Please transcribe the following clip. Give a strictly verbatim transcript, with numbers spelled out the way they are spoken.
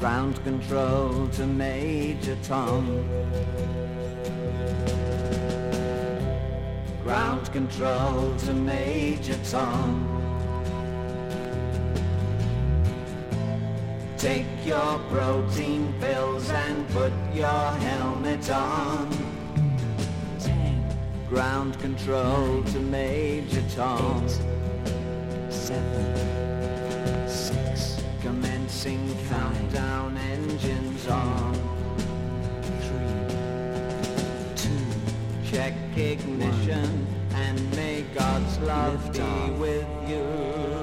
Ground control to Major Tom. Ground control to Major Tom. Take your protein pills and put your helmet on. Ten. Ground control nine, to Major Tom. Eight, seven, six. Commencing five, countdown, engines on. Three, two. Check ignition one, and may God's love be with you.